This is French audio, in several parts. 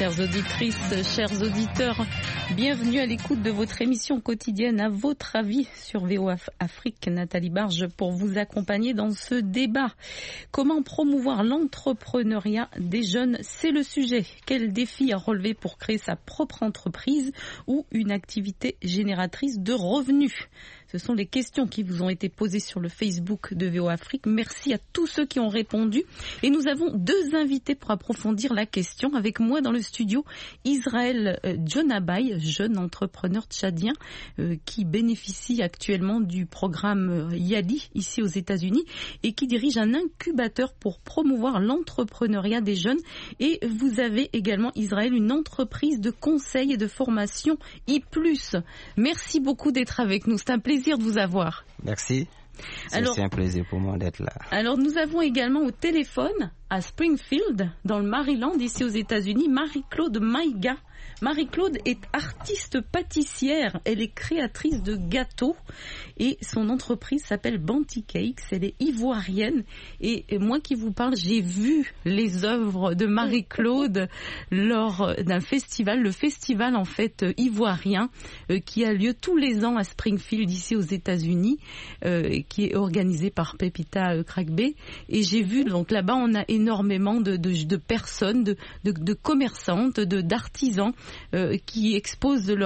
Chères auditrices, chers auditeurs, bienvenue à l'écoute de votre émission quotidienne À votre avis sur VOA Afrique. Nathalie Barge pour vous accompagner dans ce débat. Comment promouvoir l'entrepreneuriat des jeunes? C'est le sujet. Quel défi à relever pour créer sa propre entreprise ou une activité génératrice de revenus? Ce sont les questions qui vous ont été posées sur le Facebook de VOA Afrique. Merci à tous ceux qui ont répondu. Et nous avons deux invités pour approfondir la question. Avec moi dans le studio, Israël Djonabaye, jeune entrepreneur tchadien qui bénéficie actuellement du programme YALI ici aux États-Unis et qui dirige un incubateur pour promouvoir l'entrepreneuriat des jeunes. Et vous avez également, Israël, une entreprise de conseil et de formation I+. Merci beaucoup d'être avec nous. C'est un plaisir de vous avoir. Merci. C'est aussi un plaisir pour moi d'être là. Alors nous avons également au téléphone à Springfield, dans le Maryland, ici aux États-Unis, Marie-Claude Maïga. Marie-Claude est artiste pâtissière, elle est créatrice de gâteaux et son entreprise s'appelle Banty Cakes, elle est ivoirienne et moi qui vous parle, j'ai vu les œuvres de Marie-Claude lors d'un festival, le festival en fait ivoirien qui a lieu tous les ans à Springfield ici aux États-Unis, qui est organisé par Pepita Crackbay et j'ai vu donc là-bas on a énormément de personnes, de commerçantes, d'artisans qui exposent tout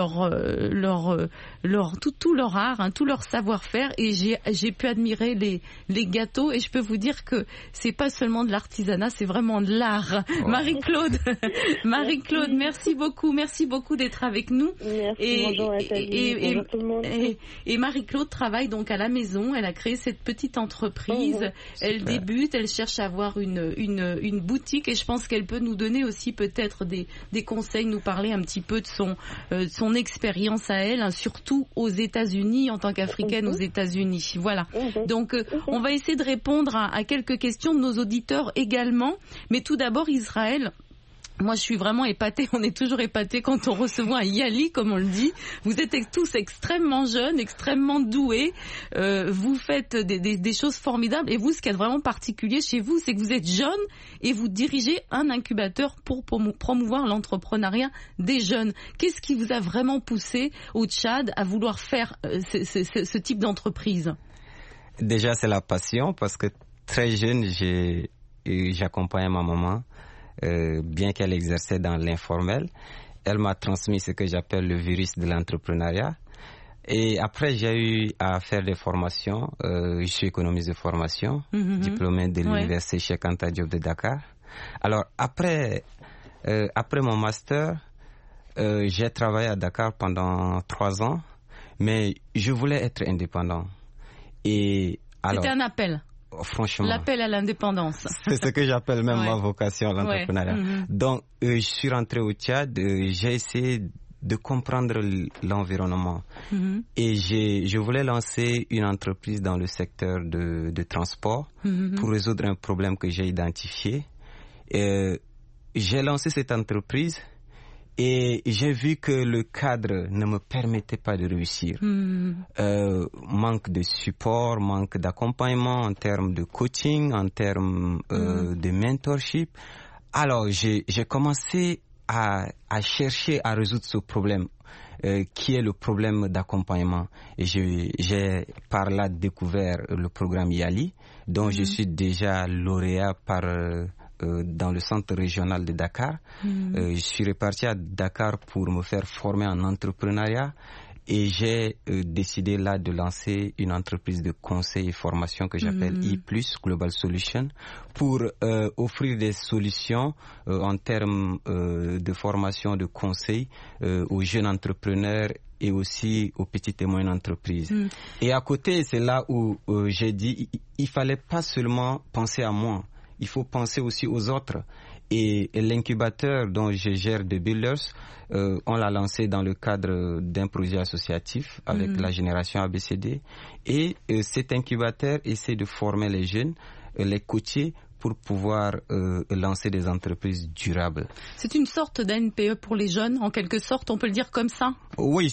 leur art, tout leur savoir-faire et j'ai pu admirer les gâteaux et je peux vous dire que c'est pas seulement de l'artisanat, c'est vraiment de l'art. Wow. Marie-Claude, merci beaucoup d'être avec nous. Merci, bonjour Nathalie, bonjour tout le monde. Et Marie-Claude travaille donc à la maison, elle a créé cette petite entreprise, elle débute, elle cherche à avoir une boutique et je pense qu'elle peut nous donner aussi peut-être des conseils, nous parler un petit peu de son expérience à elle, surtout aux États-Unis, en tant qu'Africaine aux États-Unis. Voilà. Donc, on va essayer de répondre à quelques questions de nos auditeurs également. Mais tout d'abord, Israël, moi, je suis vraiment épatée. On est toujours épatée quand on reçoit un Yali, comme on le dit. Vous êtes tous extrêmement jeunes, extrêmement doués. Vous faites des choses formidables. Et vous, ce qui est vraiment particulier chez vous, c'est que vous êtes jeune et vous dirigez un incubateur pour promouvoir l'entrepreneuriat des jeunes. Qu'est-ce qui vous a vraiment poussé au Tchad à vouloir faire ce type d'entreprise? Déjà, c'est la passion parce que très jeune, j'accompagnais ma maman. Bien qu'elle exerçait dans l'informel, elle m'a transmis ce que j'appelle le virus de l'entrepreneuriat. Et après, j'ai eu à faire des formations. Je suis économiste de formation, diplômé de l'université Cheikh Anta Diop de Dakar. Alors, après mon master, j'ai travaillé à Dakar pendant 3 ans, mais je voulais être indépendant. Et alors, c'était un appel. Franchement, l'appel à l'indépendance. C'est ce que j'appelle même ma vocation, l'entrepreneuriat. Donc, je suis rentré au Tchad, j'ai essayé de comprendre l'environnement. Et je voulais lancer une entreprise dans le secteur de transport pour résoudre un problème que j'ai identifié. J'ai lancé cette entreprise et j'ai vu que le cadre ne me permettait pas de réussir. Manque de support, manque d'accompagnement en termes de coaching, en termes de mentorship. Alors, j'ai commencé à chercher à résoudre ce problème, qui est le problème d'accompagnement. Et j'ai par là découvert le programme YALI, dont je suis déjà lauréat dans le centre régional de Dakar. Je suis reparti à Dakar pour me faire former en entrepreneuriat et j'ai décidé là de lancer une entreprise de conseil et formation que j'appelle I+, Global Solution, pour offrir des solutions en termes de formation, de conseil aux jeunes entrepreneurs et aussi aux petites et moyennes entreprises. Et à côté, c'est là où j'ai dit il fallait pas seulement penser à moi. Il faut penser aussi aux autres. Et l'incubateur dont je gère The Builders, on l'a lancé dans le cadre d'un projet associatif avec la génération ABCD. Et cet incubateur essaie de former les jeunes, les coacher pour pouvoir lancer des entreprises durables. C'est une sorte d'ANPE pour les jeunes, en quelque sorte, on peut le dire comme ça? Oui,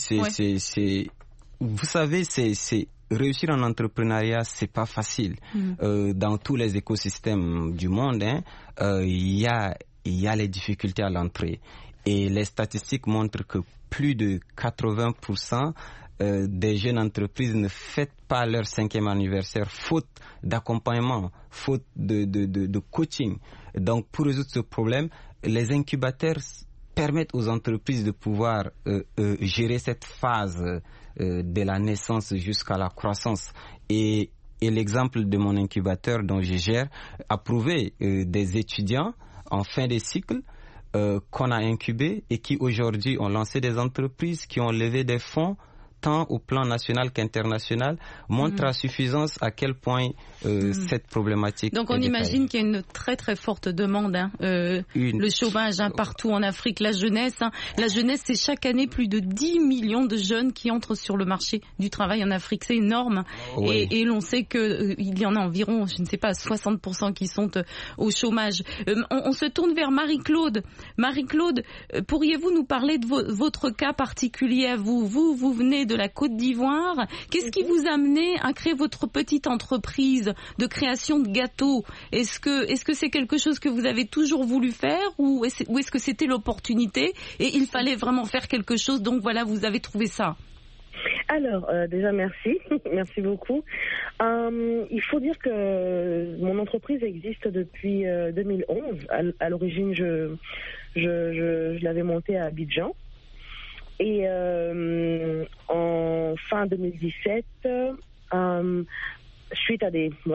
vous savez, réussir en entrepreneuriat, c'est pas facile. Dans tous les écosystèmes du monde, il y a les difficultés à l'entrée. Et les statistiques montrent que plus de 80% des jeunes entreprises ne fêtent pas leur 5e anniversaire faute d'accompagnement, faute de coaching. Donc pour résoudre ce problème, les incubateurs permettent aux entreprises de pouvoir gérer cette phase de la naissance jusqu'à la croissance. Et l'exemple de mon incubateur dont je gère a prouvé des étudiants en fin de cycle qu'on a incubés et qui aujourd'hui ont lancé des entreprises, qui ont levé des fonds tant au plan national qu'international, montre à suffisance à quel point cette problématique. Donc on imagine qu'il y a une très très forte demande, le chômage partout en Afrique, la jeunesse, c'est chaque année plus de 10 millions de jeunes qui entrent sur le marché du travail en Afrique, c'est énorme. Oui. Et l'on sait que il y en a environ, je ne sais pas, 60% qui sont au chômage. On se tourne vers Marie-Claude. Marie-Claude, pourriez-vous nous parler de votre cas particulier à vous? Vous venez de la Côte d'Ivoire. Qu'est-ce qui vous a amené à créer votre petite entreprise de création de gâteaux? Est-ce que c'est quelque chose que vous avez toujours voulu faire ou est-ce que c'était l'opportunité et il fallait vraiment faire quelque chose, donc voilà, vous avez trouvé ça? Alors, déjà merci, merci beaucoup. Il faut dire que mon entreprise existe depuis 2011. À l'origine, je l'avais montée à Abidjan. Et en fin 2017, suite à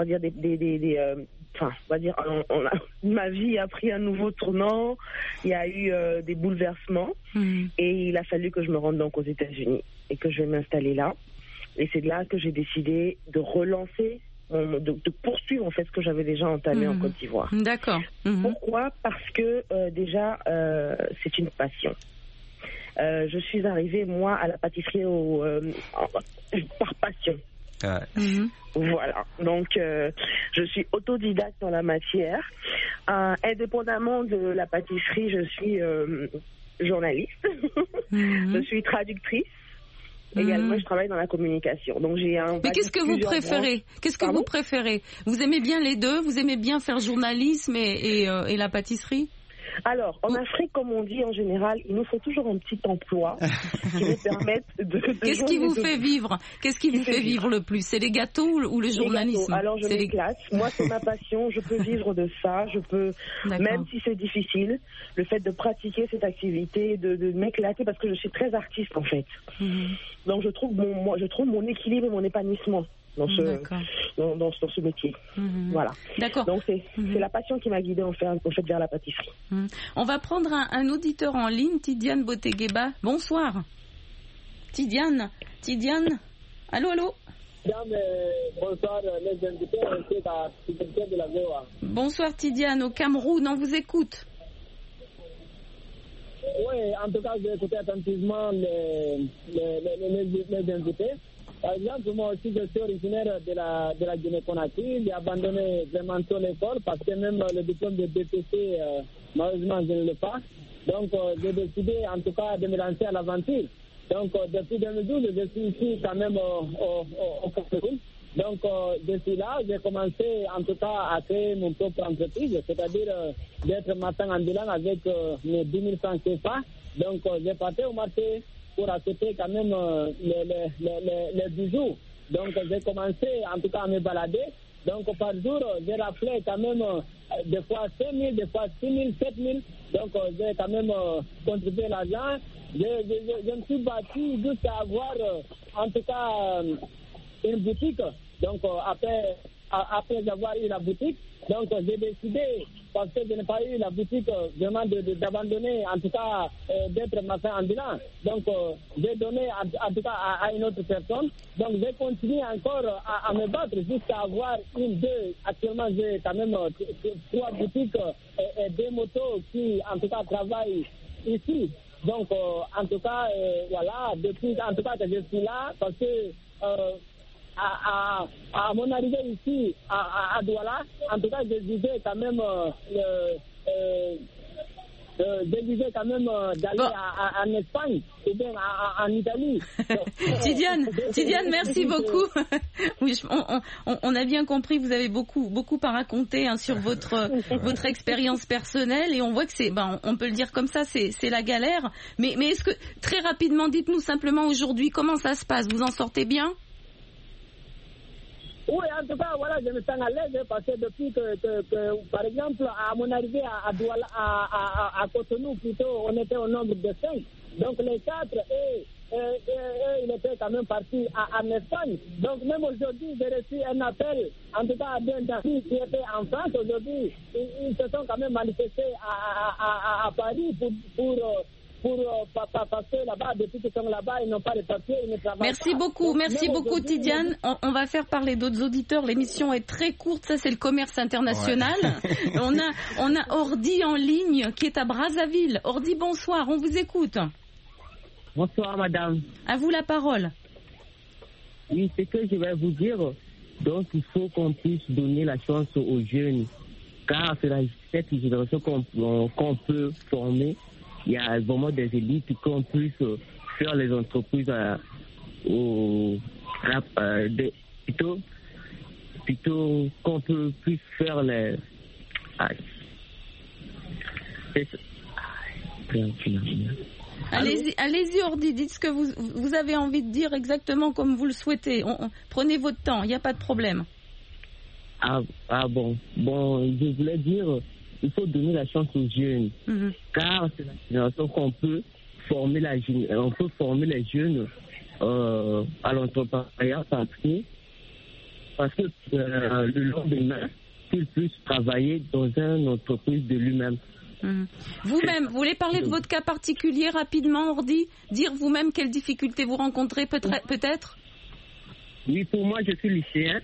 ma vie a pris un nouveau tournant. Il y a eu des bouleversements et il a fallu que je me rende donc aux États-Unis et que je vais m'installer là. Et c'est là que j'ai décidé de relancer, de poursuivre en fait ce que j'avais déjà entamé en Côte d'Ivoire. D'accord. Pourquoi? Parce que déjà c'est une passion. Je suis arrivée, moi, à la pâtisserie par passion. Voilà. Donc, je suis autodidacte dans la matière. Indépendamment de la pâtisserie, je suis journaliste. Je suis traductrice. Également, je travaille dans la communication. Donc, j'ai un. Mais qu'est-ce que vous préférez? Qu'est-ce que vous préférez? Vous aimez bien les deux? Vous aimez bien faire journalisme et la pâtisserie? Alors, en Afrique, comme on dit en général, il nous faut toujours un petit emploi qui nous permette de Qu'est-ce qui vous fait vivre? Qu'est-ce qui vous fait vivre le plus? C'est les gâteaux ou le journalisme? Alors, je m'éclate. Moi, c'est ma passion. Je peux vivre de ça. Je peux, même si c'est difficile, le fait de pratiquer cette activité, de m'éclater, parce que je suis très artiste, en fait. Donc, je trouve mon équilibre et mon épanouissement dans ce métier. Voilà. D'accord. Donc c'est la passion qui m'a guidée en fait vers la pâtisserie. On va prendre un auditeur en ligne, Tidiane Botegueba. Bonsoir. Tidiane. Allô. Bonsoir les invités de la VOA. Bonsoir Tidiane, au Cameroun, on vous écoute. Oui, en tout cas, j'ai écouté attentivement les invités. Par exemple, moi aussi, je suis originaire de la Guinée-Conakry. J'ai abandonné vraiment toute l'école parce que même le diplôme de BPC, malheureusement, je ne l'ai pas. Donc, j'ai décidé, en tout cas, de me lancer à l'aventure. Donc, depuis 2012, je suis ici quand même au Cameroun. Donc, depuis là, j'ai commencé, en tout cas, à créer mon propre entreprise, c'est-à-dire d'être matin ambulant avec mes 10 000 francs CFA. Donc, j'ai parti au marché pour acheter quand même les bijoux. Donc, j'ai commencé en tout cas à me balader. Donc, par jour, j'ai raflé quand même des fois 5 000, des fois 6 000, 7 000. Donc, j'ai quand même contribué l'argent. Je me suis battu jusqu'à avoir en tout cas une boutique. Donc, après avoir eu la boutique, donc j'ai décidé, parce que je n'ai pas eu la boutique, vraiment d'abandonner, en tout cas, d'être maçon ambulant. Donc, j'ai donné, en tout cas, à une autre personne. Donc, j'ai continué encore à me battre jusqu'à avoir une, deux. Actuellement, j'ai quand même 3 boutiques et 2 motos qui, en tout cas, travaillent ici. Donc, en tout cas, voilà, depuis, en tout cas, que je suis là, parce que à mon arrivée ici à Douala, en tout cas, je disais quand même déguisé quand même d'aller en Espagne ou bien en Italie. Tidiane, merci beaucoup. Oui, on a bien compris, vous avez beaucoup à raconter sur votre expérience personnelle et on voit que c'est, on peut le dire comme ça, c'est la galère. Mais est-ce que, très rapidement, dites-nous simplement aujourd'hui, comment ça se passe? Vous en sortez bien? Oui, en tout cas, voilà, je me sens à l'aise parce que depuis que par exemple, à mon arrivée à Douala, à Cotonou, plutôt, on était au nombre de 5. Donc les 4, ils étaient quand même partis en Espagne. Donc même aujourd'hui, j'ai reçu un appel, en tout cas à bien d'amis qui étaient en France. Aujourd'hui, ils se sont quand même manifestés à Paris parce que là-bas, depuis qu'ils sont là-bas, ils n'ont pas de papiers, ils ne travaillent pas. Merci beaucoup Tidiane. On va faire parler d'autres auditeurs. L'émission est très courte, ça c'est le commerce international. Ouais. on a Ordi en ligne qui est à Brazzaville. Ordi, bonsoir, on vous écoute. Bonsoir madame. À vous la parole. Oui, c'est que je vais vous dire, donc il faut qu'on puisse donner la chance aux jeunes, car c'est cette génération qu'on peut former. Il y a vraiment des élites qui puisse faire les entreprises plutôt qu'on puisse faire les... Allez-y Ordi, dites ce que vous avez envie de dire exactement comme vous le souhaitez. Prenez votre temps, il n'y a pas de problème. Bon, je voulais dire... Il faut donner la chance aux jeunes, car c'est la génération qu'on peut former les jeunes à l'entrepreneuriat parce que le lendemain, qu'ils puissent travailler dans une entreprise de lui-même. Vous-même, vous voulez parler de votre cas particulier rapidement, Ordi? Dire vous-même quelles difficultés vous rencontrez peut-être? Oui, pour moi, je suis lycéen.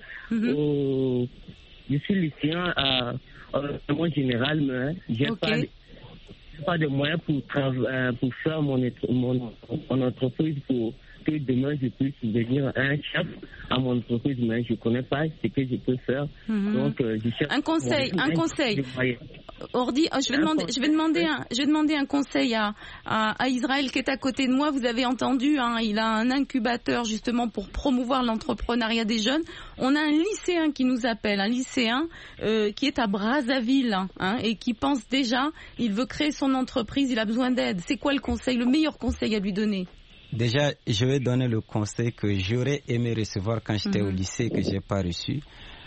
Je suis lycéen en général, mais j'ai pas de moyens pour faire mon entreprise pour que demain je puisse devenir un chef à mon entreprise, mais je ne connais pas ce que je peux faire. Donc, je cherche un conseil. Ordi, je vais demander un conseil à Israël qui est à côté de moi. Vous avez entendu, il a un incubateur justement pour promouvoir l'entrepreneuriat des jeunes. On a un lycéen qui nous appelle, qui est à Brazzaville et qui pense déjà, il veut créer son entreprise, il a besoin d'aide. C'est quoi le meilleur conseil à lui donner? Déjà, je vais donner le conseil que j'aurais aimé recevoir quand j'étais au lycée, que j'ai pas reçu.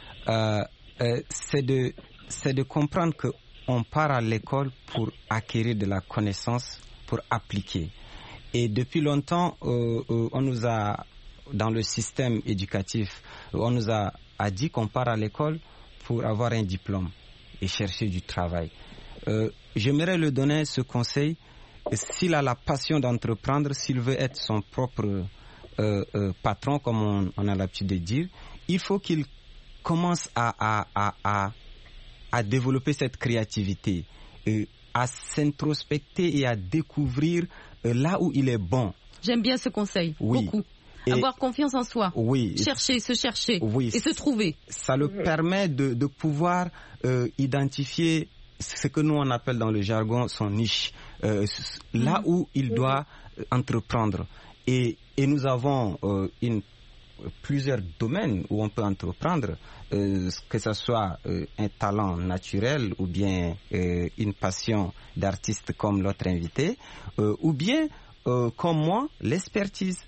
C'est de comprendre que on part à l'école pour acquérir de la connaissance, pour appliquer. Et depuis longtemps, on nous a, dans le système éducatif, on nous a dit qu'on part à l'école pour avoir un diplôme et chercher du travail. J'aimerais lui donner ce conseil. S'il a la passion d'entreprendre, s'il veut être son propre patron, comme on a l'habitude de dire, il faut qu'il commence à développer cette créativité, à s'introspecter et à découvrir là où il est bon. J'aime bien ce conseil, beaucoup. Avoir confiance en soi, se chercher et se trouver. Ça le permet de pouvoir identifier ce que nous on appelle dans le jargon son niche, là où il doit entreprendre. Et nous avons plusieurs domaines où on peut entreprendre, que ce soit un talent naturel ou bien une passion d'artiste comme l'autre invité, ou bien comme moi, l'expertise.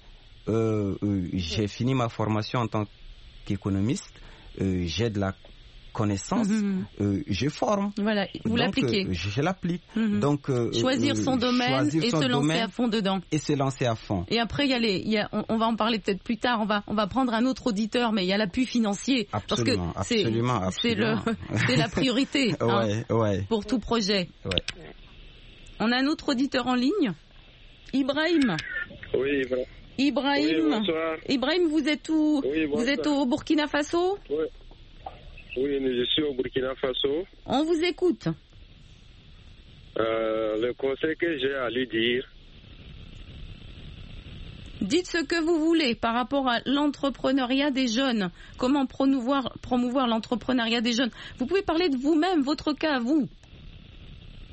J'ai fini ma formation en tant qu'économiste, j'ai de la connaissance, je forme. Voilà, vous l'appliquez. Je l'applique. Donc, choisir son domaine et se lancer à fond dedans. Et se lancer à fond. Et après, on va en parler peut-être plus tard, on va prendre un autre auditeur, mais il y a l'appui financier. Absolument, parce que c'est la priorité pour tout projet. Ouais. On a un autre auditeur en ligne, Ibrahim. Oui, Ibrahim. Oui, Ibrahim, vous êtes où? Vous êtes au Burkina Faso? Oui, je suis au Burkina Faso. On vous écoute. Le conseil que j'ai à lui dire. Dites ce que vous voulez par rapport à l'entrepreneuriat des jeunes. Comment promouvoir l'entrepreneuriat des jeunes. Vous pouvez parler de vous-même, votre cas à vous.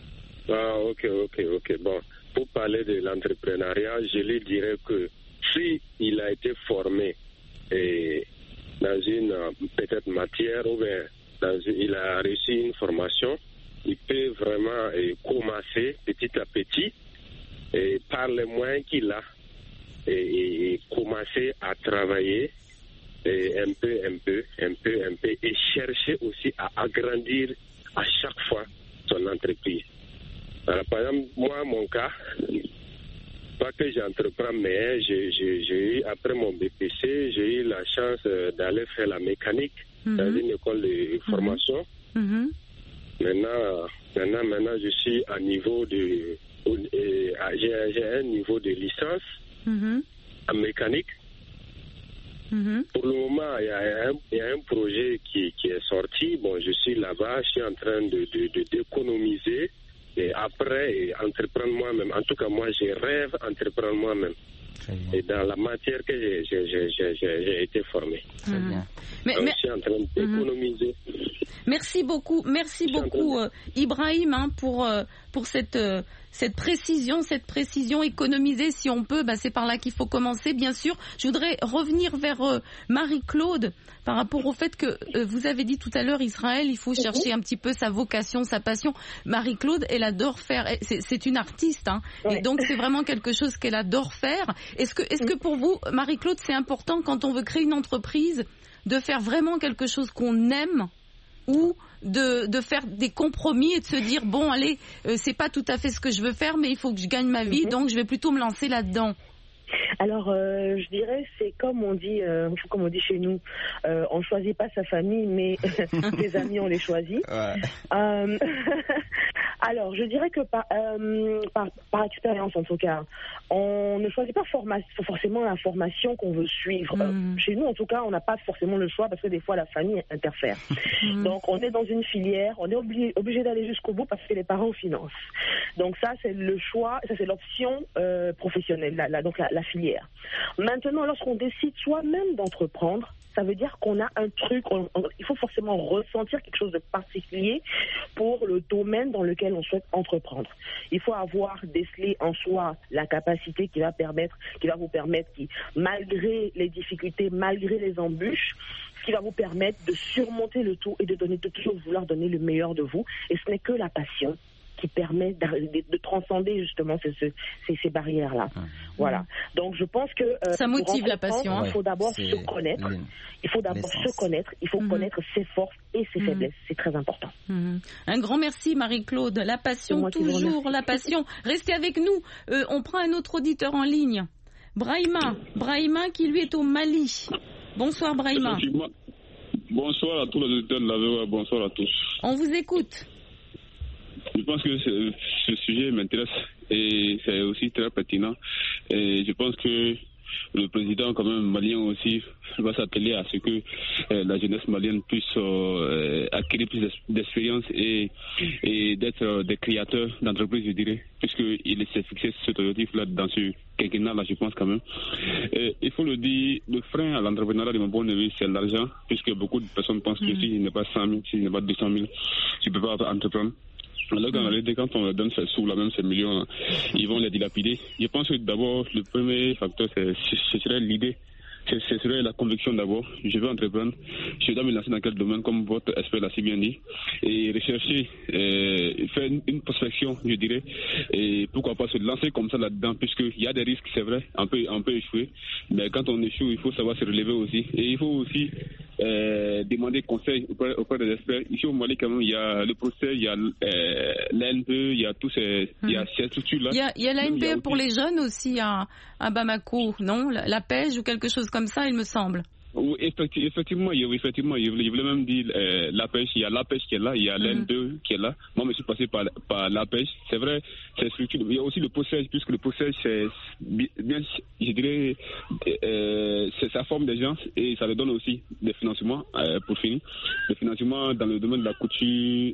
Ah, ok. Bon, pour parler de l'entrepreneuriat, je lui dirais que si il a été formé dans une peut-être matière ou bien il a reçu une formation, il peut vraiment commencer petit à petit et par les moyens qu'il a et commencer à travailler un peu et chercher aussi à agrandir à chaque fois son entreprise. Alors, par exemple, moi, mon cas, pas que j'entreprends, mais j'ai eu, après mon BPC, j'ai eu la chance d'aller faire la mécanique dans une école de formation. Maintenant, je suis à niveau de... j'ai un niveau de licence en mécanique. Pour le moment, il y a un projet qui est sorti. Bon, je suis là-bas, je suis en train d'économiser et après entreprendre moi-même. En tout cas, moi, je rêve d'entreprendre moi-même. Et dans la matière que j'ai été formé. Très bien. Je suis en train d'économiser. Merci beaucoup, Ibrahim, pour cette précision, économiser si on peut, c'est par là qu'il faut commencer, bien sûr. Je voudrais revenir vers Marie-Claude par rapport au fait que vous avez dit tout à l'heure, Israël, il faut chercher un petit peu sa vocation, sa passion. Marie-Claude, elle adore faire, c'est une artiste, et donc c'est vraiment quelque chose qu'elle adore faire. Est-ce que pour vous, Marie-Claude, c'est important quand on veut créer une entreprise de faire vraiment quelque chose qu'on aime, ou de faire des compromis et de se dire bon allez, c'est pas tout à fait ce que je veux faire, mais il faut que je gagne ma vie, donc je vais plutôt me lancer là-dedans? Alors, je dirais, c'est comme on dit chez nous, on ne choisit pas sa famille, mais ses amis, on les choisit. Alors, je dirais que par expérience, en tout cas, on ne choisit pas forcément la formation qu'on veut suivre. Chez nous, en tout cas, on n'a pas forcément le choix parce que des fois, la famille interfère. Donc, on est dans une filière, on est obligé d'aller jusqu'au bout parce que les parents financent. Donc, ça, c'est le choix, ça, c'est l'option professionnelle, donc la filière. Maintenant, lorsqu'on décide soi-même d'entreprendre, ça veut dire qu'on a un truc, il faut forcément ressentir quelque chose de particulier pour le domaine dans lequel on souhaite entreprendre. Il faut avoir décelé en soi la capacité qui va vous permettre, malgré les difficultés, malgré les embûches, qui va vous permettre de surmonter le tout et de toujours vouloir donner le meilleur de vous. Et ce n'est que la passion qui permet de transcender justement ces barrières-là. Voilà. Donc je pense que ça motive la passion. Il faut d'abord se connaître. Il faut d'abord se connaître. Il faut connaître ses forces et ses faiblesses. C'est très important. Un grand merci, Marie-Claude. La passion, toujours la passion. Restez avec nous. On prend un autre auditeur en ligne. Brahima qui lui est au Mali. Bonsoir, Brahima. Bonsoir à tous les auditeurs de la VOA. Bonsoir à tous. On vous écoute. Je pense que ce sujet m'intéresse et c'est aussi très pertinent. Et je pense que le président, quand même, malien aussi, va s'atteler à ce que la jeunesse malienne puisse acquérir plus d'expérience et d'être des créateurs d'entreprises, je dirais, puisqu'il s'est fixé cet objectif-là dans ce quinquennat-là, je pense quand même. Il faut le dire, le frein à l'entrepreneuriat de mon point de vue, c'est l'argent, puisque beaucoup de personnes pensent que s'il n'est pas 100 000, s'il n'est pas 200 000, tu ne peux pas entreprendre. Alors qu'en réalité, quand on leur donne ces sous, ces millions, ils vont les dilapider. Je pense que d'abord, le premier facteur, ce serait l'idée. Ce serait la conviction d'abord. Je veux entreprendre. Je dois me lancer dans quel domaine, comme votre expert l'a si bien dit. Et rechercher, faire une prospection, je dirais. Et pourquoi pas se lancer comme ça là-dedans, puisqu'il y a des risques, c'est vrai. On peut échouer. Mais quand on échoue, il faut savoir se relever aussi. Et il faut aussi demander conseil auprès des experts. Ici au Mali, quand même, il y a le procès, il y a l'ANPE, il y a tous ces structures-là. Il y a l'ANPE pour les jeunes aussi à Bamako, non? La pêche ou quelque chose comme ça, il me semble. Oui, effectivement, je voulais même dire la pêche, il y a la pêche qui est là, il y a l'N2 qui est là. Moi, je suis passé par la pêche. C'est vrai, c'est structure. Il y a aussi le possège, puisque le possège, c'est bien, je dirais, ça forme des gens et ça leur donne aussi des financements, pour finir. Des financements dans le domaine de la couture,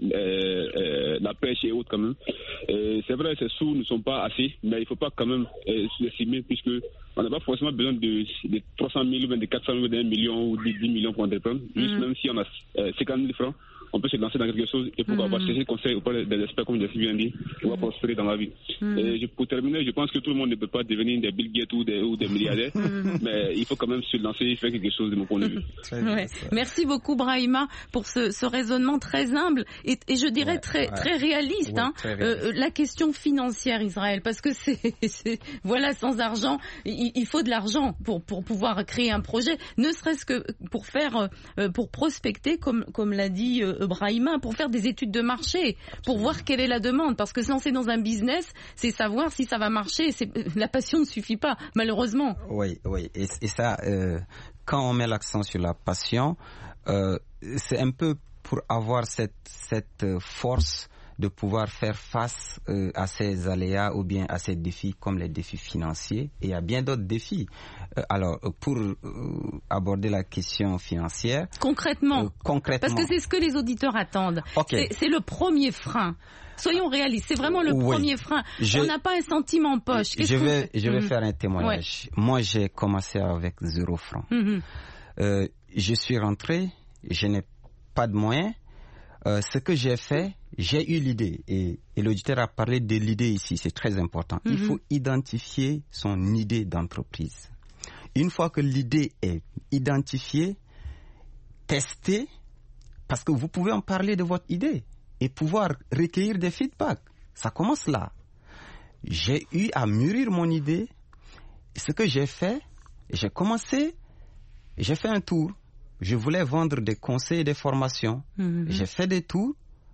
la pêche et autres quand même. C'est vrai, ces sous ne sont pas assez, mais il ne faut pas quand même s'estimer, puisque on n'a pas forcément besoin de 300 000 ou de 400 000, de 1 million ou de 10 millions pour entreprendre. Juste même si on a 50 000 francs, on peut se lancer dans quelque chose et pourquoi pas chercher conseil auprès des experts, comme je l'ai bien dit, on va prospérer dans la vie. Et pour terminer, je pense que tout le monde ne peut pas devenir des Bill Gates ou des milliardaires, mais il faut quand même se lancer et faire quelque chose de mon point de vue. Merci beaucoup Brahima pour ce raisonnement très humble et je dirais très réaliste. La question financière, Israël, parce que voilà, sans argent, il faut de l'argent pour pouvoir créer un projet, ne serait-ce que pour prospecter, comme l'a dit Brahima, pour faire des études de marché, pour voir quelle est la demande, parce que se lancer dans un business, c'est savoir si ça va marcher. La passion ne suffit pas, malheureusement. Oui, et ça, quand on met l'accent sur la passion, c'est un peu pour avoir cette force de pouvoir faire face à ces aléas ou bien à ces défis comme les défis financiers, et il y a bien d'autres défis. Alors, pour aborder la question financière... Concrètement, parce que c'est ce que les auditeurs attendent. C'est le premier frein. Soyons réalistes, c'est vraiment le premier frein. On n'a pas un centime en poche. Je vais faire un témoignage. Moi, j'ai commencé avec 0 francs. Je suis rentré, je n'ai pas de moyens. Ce que j'ai fait, j'ai eu l'idée, et l'auditeur a parlé de l'idée ici, c'est très important. Il faut identifier son idée d'entreprise. Une fois que l'idée est identifiée, tester, parce que vous pouvez en parler de votre idée et pouvoir recueillir des feedbacks. Ça commence là. J'ai eu à mûrir mon idée. Ce que j'ai fait, j'ai fait un tour. Je voulais vendre des conseils et des formations. J'ai fait des tours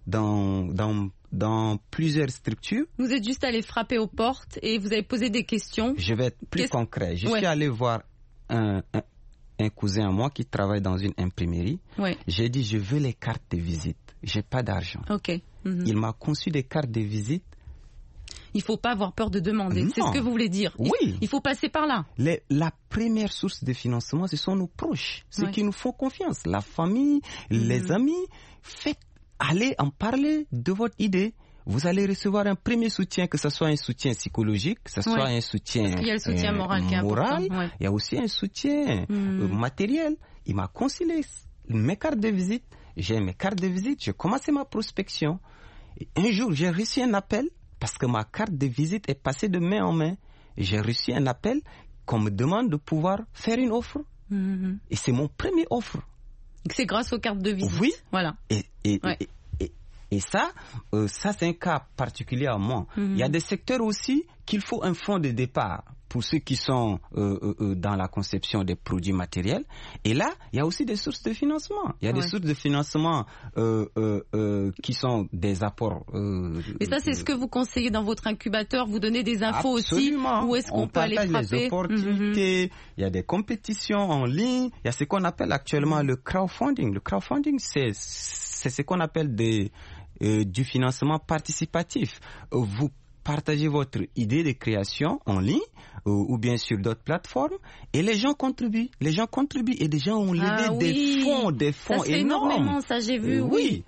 dans plusieurs structures. Vous êtes juste allé frapper aux portes et vous avez posé des questions. Je vais être plus concret. Je suis allé voir un cousin à moi qui travaille dans une imprimerie. J'ai dit, je veux les cartes de visite. J'ai pas d'argent. Il m'a conçu des cartes de visite. Il ne faut pas avoir peur de demander. C'est ce que vous voulez dire. Oui. Il faut passer par là. La première source de financement, ce sont nos proches, ceux qui nous font confiance. La famille, les amis. Allez en parler de votre idée. Vous allez recevoir un premier soutien, que ce soit un soutien psychologique, que ce soit un soutien il y a le soutien moral qui est important. Il y a aussi un soutien matériel. Il m'a conseillé mes cartes de visite. J'ai mes cartes de visite. J'ai commencé ma prospection. Et un jour, j'ai reçu un appel parce que ma carte de visite est passée de main en main. Et j'ai reçu un appel qu'on me demande de pouvoir faire une offre. Et c'est mon premier offre. C'est grâce aux cartes de visite. Oui. Voilà. Et ça c'est un cas particulier à moi. Il y a des secteurs aussi qu'il faut un fonds de départ pour ceux qui sont dans la conception des produits matériels. Et là, il y a aussi des sources de financement. Il y a des sources de financement qui sont des apports. Mais ça, c'est ce que vous conseillez dans votre incubateur. Vous donnez des infos aussi. Où est-ce qu'on peut aller frapper? On partage les opportunités. Il y a des compétitions en ligne. Il y a ce qu'on appelle actuellement le crowdfunding. Le crowdfunding, c'est ce qu'on appelle du financement participatif. Vous partagez votre idée de création en ligne ou bien sur d'autres plateformes et les gens contribuent. Et des gens ont levé des fonds ça énormes. Énormément, ça j'ai vu. Oui.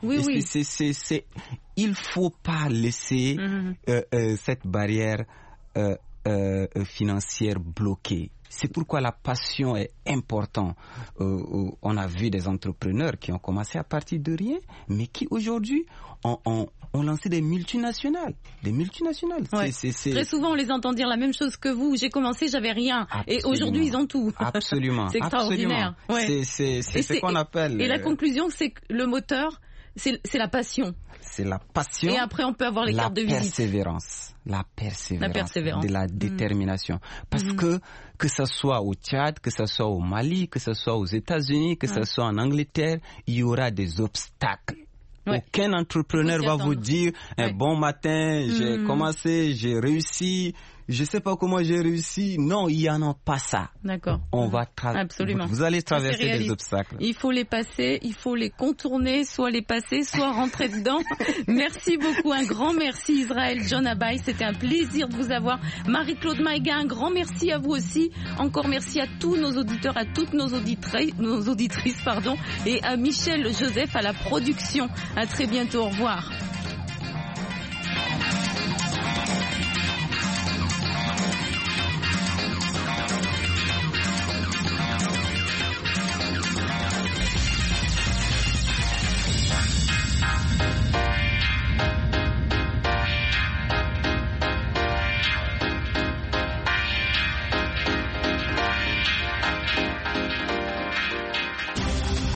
Il faut pas laisser cette barrière financière bloquée. C'est pourquoi la passion est importante. On a vu des entrepreneurs qui ont commencé à partir de rien, mais qui aujourd'hui ont lancé des multinationales. Très souvent, on les entend dire la même chose que vous. J'ai commencé, j'avais rien. Absolument. Et aujourd'hui, ils ont tout. Absolument. C'est extraordinaire. C'est ce qu'on appelle... Et la conclusion, c'est que le moteur, c'est la passion. C'est la passion. Et après, on peut avoir les cartes de visite. La persévérance. De la détermination. Parce que ce soit au Tchad, que ce soit au Mali, que ce soit aux États-Unis, que ce soit en Angleterre, il y aura des obstacles. Aucun entrepreneur va vous dire un bon matin, j'ai commencé, j'ai réussi, je sais pas comment j'ai réussi. Non, il y en a pas ça. D'accord. Absolument. Vous allez traverser des obstacles. Il faut les passer, il faut les contourner, soit les passer, soit rentrer dedans. Merci beaucoup, un grand merci Israël John Abaye, c'était un plaisir de vous avoir. Marie-Claude Maïga, un grand merci à vous aussi. Encore merci à tous nos auditeurs, à toutes nos auditrices, et à Michel Joseph à la production. À très bientôt, au revoir.